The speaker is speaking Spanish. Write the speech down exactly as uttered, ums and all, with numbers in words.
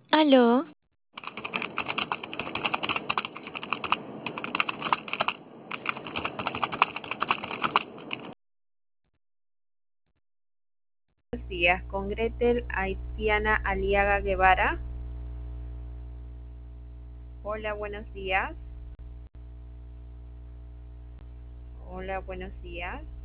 Aló, Buenos días, con Gretel Haitiana Aliaga Guevara. Hola, buenos días. Hola, buenos días.